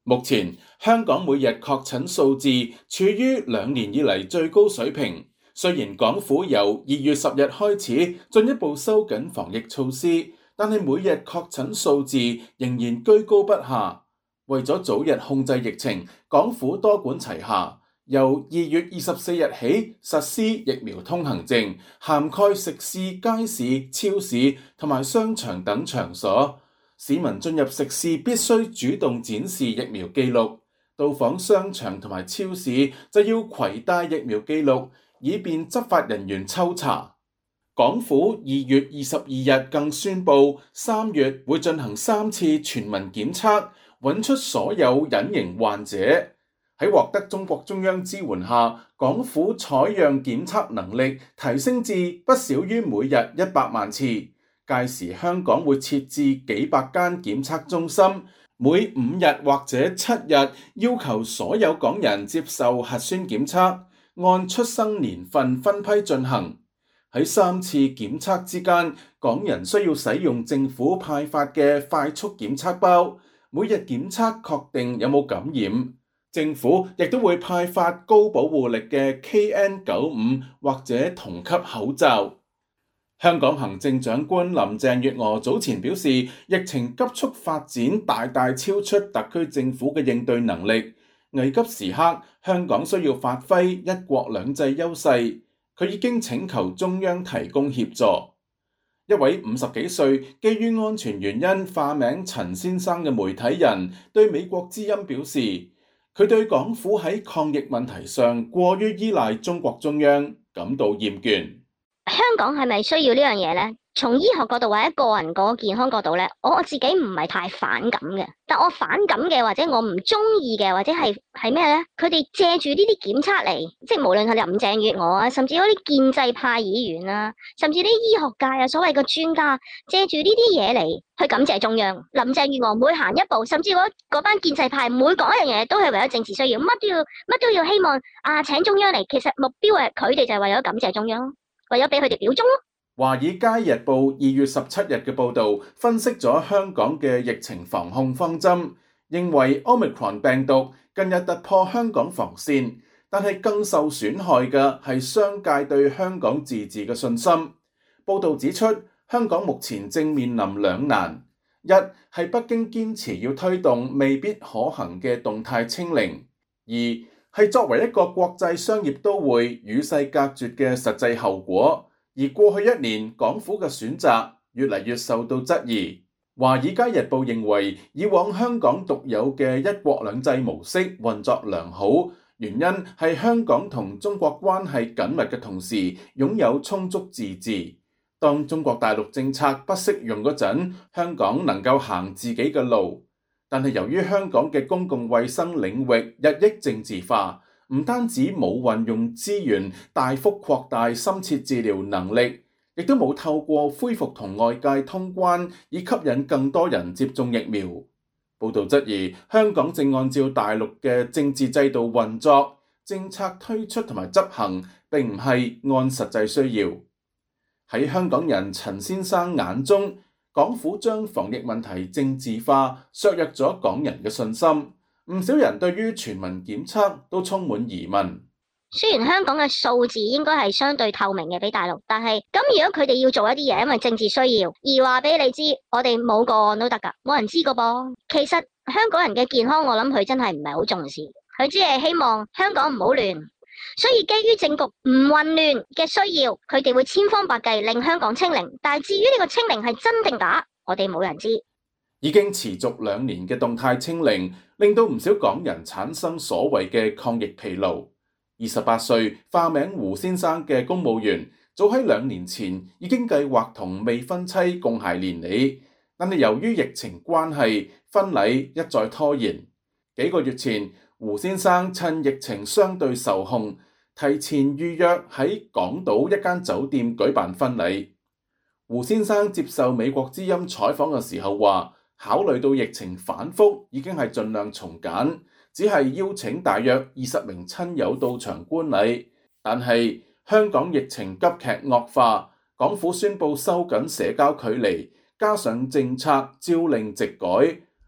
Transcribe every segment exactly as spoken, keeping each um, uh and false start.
目前香港每日確診數字處於兩年以嚟最高水平。雖然港府由二月十日開始進一步收緊防疫措施，但係每日確診數字仍然居高不下。為咗早日控制疫情，港府多管齊下，由二月二十四日起實施疫苗通行證，涵蓋食肆、街市、超市同埋商場等場所。市民進入食肆必須主動展示疫苗記錄，到訪商場同埋超市就要攜帶疫苗記錄，以便執法人員抽查。港府二月二十二日更宣布，三月會進行三次全民檢測，揾出所有隱形患者。喺獲得中國中央支援下，港府採樣檢測能力提升至不少於每日一百萬次。屆時香港會設置幾百間檢測中心，每五日或者七日要求所有港人接受核酸檢測，按出生年份分批進行。喺三次檢測之間，港人需要使用政府派發嘅快速檢測包，每日檢測確定有冇感染。政府亦都會派發高保護力嘅 K N 九十五 或者同級口罩。香港行政長官林鄭月娥早前表示，疫情急速發展大大超出特區政府嘅應對能力，危急時刻香港需要發揮一國兩制優勢。佢已經請求中央提供協助。一位五十幾歲基於安全原因化名陳先生嘅媒體人對美國之音表示，佢對港府喺抗疫問題上過於依賴中國中央感到厭倦。 香港係咪需要呢樣嘢呢？從醫學角度或者個人個健康角度咧，我我自己唔係太反感嘅，但我反感嘅或者我唔中意嘅或者係係咩咧？佢哋借住呢啲檢測嚟，即係無論係林鄭月娥啊，甚至嗰啲建制派議員啊，甚至啲醫學界啊所謂嘅專家，借住呢啲嘢嚟去感謝中央。林鄭月娥每行一步，甚至嗰嗰班建制派每講一樣嘢，都係為咗政治需要，乜都要乜都要希望啊請中央嚟。其實目標係佢哋就係為咗感謝中央，為咗俾佢哋表忠咯。 《華爾街日報》二月十七日嘅報導分析咗香港嘅疫情防控方針，認為 Omicron 病毒近日突破香港防線，但係更受損害嘅係商界對香港自治嘅信心。報導指出，香港目前正面臨兩難：一係北京堅持要推動未必可行嘅動態清零；二係作為一個國際商業都會與世隔絕嘅實際後果。而過去一年，港府嘅選擇越嚟越受到質疑。《華爾街日報》認為，以往香港獨有嘅一國兩制模式運作良好，原因係香港同中國關係緊密嘅同時，擁有充足自治。當中國大陸政策不適用嗰陣，香港能夠行自己嘅路。但係由於香港嘅公共衛生領域日益政治化，唔單止冇運用資源大幅擴大深切治療能力，亦都冇透過恢復同外界通關以吸引更多人接種疫苗。報導質疑香港正按照大陸嘅政治制度運作，政策推出同埋執行並唔係按實際需要。喺香港人陳先生眼中，港府將防疫問題政治化，削弱咗港人嘅信心。唔少人對於全民檢測都充滿疑問。 雖然香港嘅數字應該係相對透明嘅俾大陸，但係咁如果佢哋要做一啲嘢，因為政治需要而話俾你知，我哋冇個案都得㗎，冇人知個噃。其實香港人嘅健康，我諗佢真係唔係好重視，佢只係希望香港唔好亂。所以基於政局唔混亂嘅需要，佢哋會千方百計令香港清零。但係至於呢個清零係真定假，我哋冇人知。 已經持續兩年嘅動態清零，令到唔少港人產生所謂嘅抗疫疲勞。二十八歲化名胡先生嘅公務員，早喺兩年前已經計劃同未婚妻共諧連理，但係由於疫情關係，婚禮一再拖延。幾個月前，胡先生趁疫情相對受控，提前預約喺港島一間酒店舉辦婚禮。胡先生接受美國之音採訪嘅時候話，考慮到疫情反覆，已經係盡量從簡，只係邀請大約二十名親友到場觀禮。但係香港疫情急劇惡化，港府宣布收緊社交距離，加上政策朝令夕改，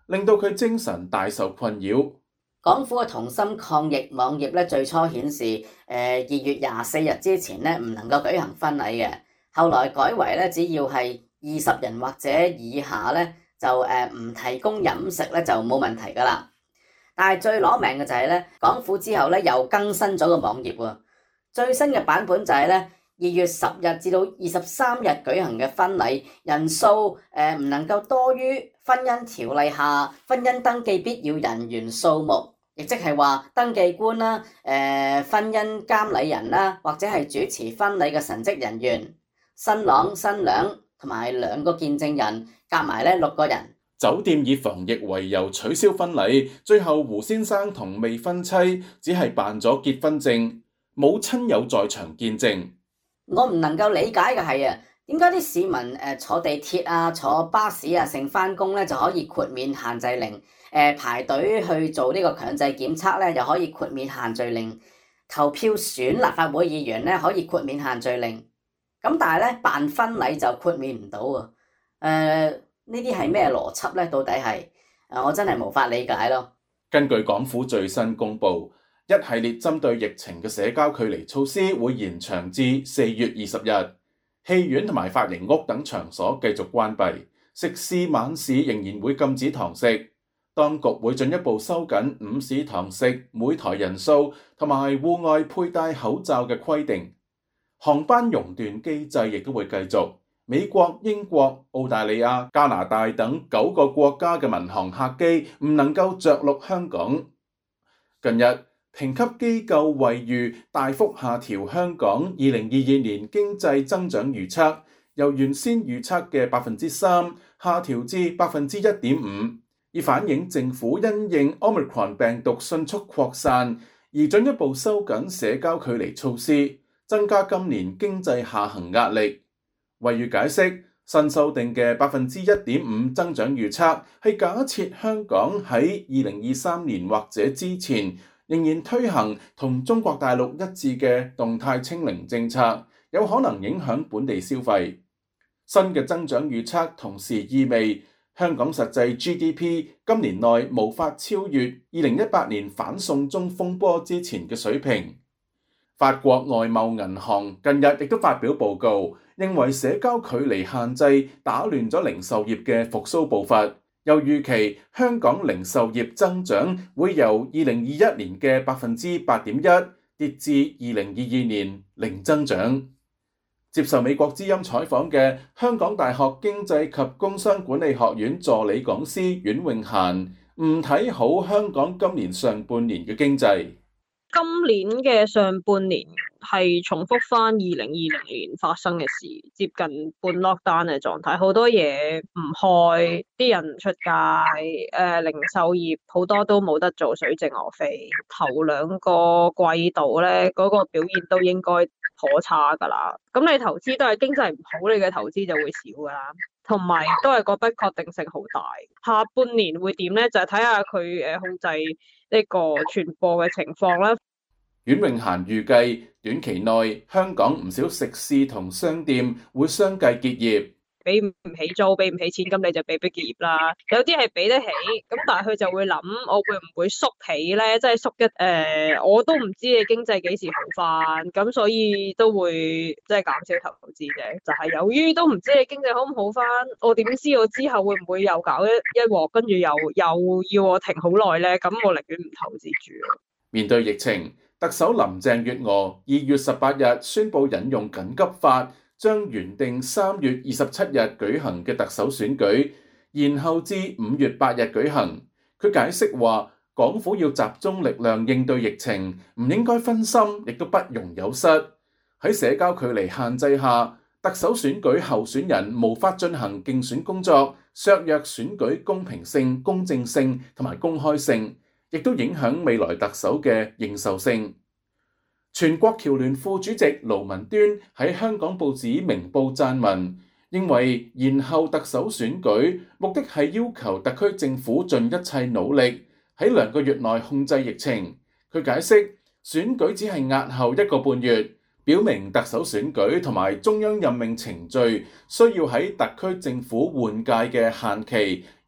令到佢精神大受困擾。 港府嘅同心抗疫網頁咧，最初顯示，誒二月廿四日之前咧唔能夠舉行婚禮嘅，後來改為咧只要係二十人或者以下咧，就誒唔提供飲食咧就冇問題㗎啦。但係最攞命嘅就係咧，港府之後咧又更新咗個網頁喎，最新嘅版本就係咧二月十日至到二十三日舉行嘅婚禮人數誒唔能夠多於婚姻條例下婚姻登記必要人員數目。亦即係話登記官啦、誒、呃、婚姻監禮人啦，或者係主持婚禮嘅神職人員、新郎新娘同埋兩個見證人，夾埋咧六個人。 酒店以防疫為由取消婚禮，最後胡先生同未婚妻只係辦咗結婚證，冇親友在場見證。 我唔能夠理解嘅係啊，點解啲市民誒坐地鐵啊、坐巴士啊，成返工咧就可以豁免限制令？誒、呃、排隊去做呢個強制檢測咧，又可以豁免限聚令；投票選立法會議員咧，可以豁免限聚令。咁但係咧辦婚禮就豁免唔到喎。誒呢啲係咩邏輯咧？到底係誒我真係無法理解咯。 根據港府最新公布，一系列針對疫情嘅社交距離措施會延長至四月二十日。戲院同埋髮型屋等場所繼續關閉，食肆晚市仍然會禁止堂食。當局會進一步收緊午市堂食每台人數同埋戶外佩戴口罩嘅規定。航班熔斷機制亦都會繼續。美國、英國、澳大利亞、加拿大等九個國家嘅民航客機唔能夠着陸香港。近日，評級機構惠譽大幅下調香港二零二二年經濟增長預測，由原先預測嘅百分之三下調至百分之一點五，以反映政府因應 Omicron 病毒迅速擴散而進一步收緊社交距離措施，增加今年經濟下行壓力。惠譽解釋，新修訂嘅百分之一點五增長預測係假設香港喺二零二三年或者之前仍然推行同中國大陸一致嘅動態清零政策，有可能影響本地消費。新嘅增長預測同時意味香港實際 G D P 今年內無法超越二零一八年反送中風波之前嘅水平。法國外貿銀行近日亦都發表報告，認為社交距離限制打亂咗零售業嘅復甦步伐，又預期香港零售業增長會由二零二一年嘅百分之八點一跌至二零二二年零增長。接受美國之音採訪嘅香港大學經濟及工商管理學院助理講師阮永嫻唔睇好香港今年上半年嘅經濟。 今年嘅上半年係重複翻二零二零年發生嘅事，接近半 lockdown 嘅狀態，好多嘢唔開，啲人唔出街，誒、呃、零售業好多都冇得做，水靜鵝飛。頭兩個季度咧，嗰、那個表現都應該頗差㗎啦。咁你投資都係經濟唔好，你嘅投資就會少㗎啦。同埋都係個不確定性好大。下半年會點咧？就係睇下佢誒控制呢個傳播嘅情況啦。 阮永嫻預計短期內香港唔少食肆同商店會相繼結業。 俾唔起租，俾唔起錢，咁你就被迫結業啦。有啲係俾得起，咁但係佢就會諗，我會唔會縮起咧？即係縮一誒、呃，我都唔知你經濟幾時好翻，咁所以都會即係減少投資嘅。就係、是、由於都唔知你經濟好唔好翻，我點知我之後會唔會又搞一一鑊，跟住又又要我停好耐咧？咁我寧願唔投資住。 面對疫情，特首林鄭月娥二月十八日宣布引用緊急法，將原定三月二十七日舉行嘅特首選舉延後至五月八日舉行。佢解釋話，港府要集中力量應對疫情，唔應該分心，亦都不容有失。喺社交距離限制下，特首選舉候選人無法進行競選工作，削弱選舉公平性、公正性同埋公開性，亦都影響未來特首嘅認受性。全國僑聯副主席盧文端喺香港報紙明報撰文，認為延後特首選舉目的係要求特區政府盡一切努力喺兩個月內控制疫情。佢解釋，選舉只係押後一個半月，表明特首選舉同埋中央任命程序需要喺特區政府換屆嘅限期，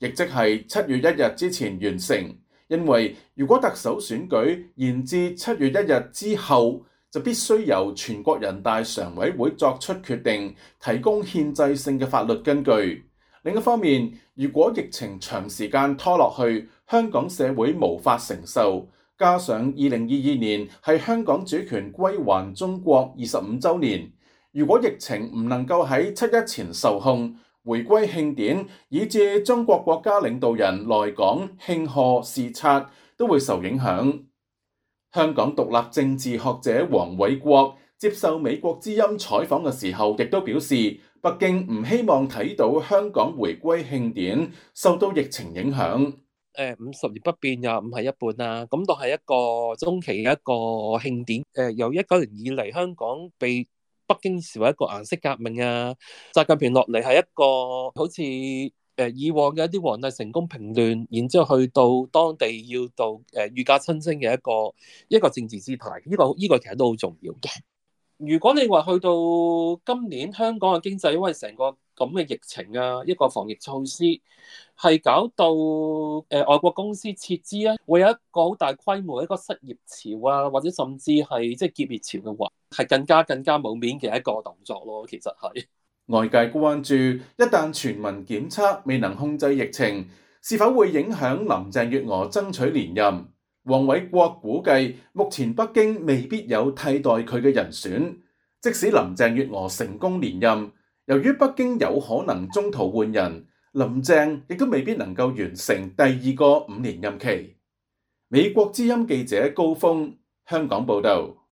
亦即係七月一日之前完成。因為如果特首選舉延至七月一日之後，就必須由全國人大常委會作出決定，提供憲制性嘅法律根據。另一方面，如果疫情長時間拖落去，香港社會無法承受，加上二零二二年係香港主權歸還中國二十五週年，如果疫情唔能夠喺七一前受控，回歸慶典以至中國國家領導人來港慶賀視察都會受影響。香港獨立政治學者黃偉國接受美國之音採訪嘅時候，亦都表示，北京唔希望睇到香港回歸慶典受到疫情影響。 誒五十年不變又唔係一半啊，咁都係一個中期嘅一個慶典。誒由一九年以嚟，香港被北京視為一個顏色革命啊，習近平落嚟係一個好似誒以往嘅一啲皇帝成功平亂，然之後去到當地要到誒御駕親征嘅一個一個政治姿態，呢個呢個其實都好重要嘅。如果你話去到今年香港嘅經濟，因為成個咁嘅疫情啊，一個防疫措施係搞到誒、呃、外國公司撤資啊，會有一個好大規模一個失業潮啊，或者甚至係即係結業潮嘅話，係更加更加冇面嘅一個動作咯。其實係外界關注，一旦全民檢測未能控制疫情，是否會影響林鄭月娥爭取連任？黃偉國估計，目前北京未必有替代佢嘅人選。即使林鄭月娥成功連任，由於北京有可能中途換人，林鄭亦都未必能夠完成第二個五年任期。美國之音記者高峰，香港報導。